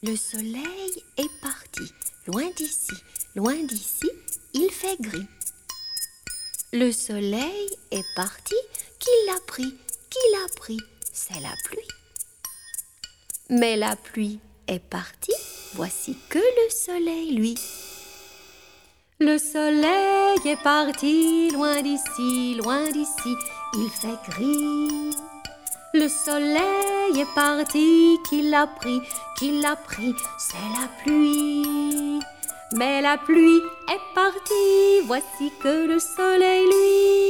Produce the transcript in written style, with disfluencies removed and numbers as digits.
Le soleil est parti, loin d'ici, il fait gris. Le soleil est parti, qui l'a pris, c'est la pluie. Mais la pluie est partie, voici que le soleil, lui. Le soleil est parti, loin d'ici, il fait gris. Le soleil est parti, qui l'a pris, c'est la pluie. Mais la pluie est partie, voici que le soleil, lui.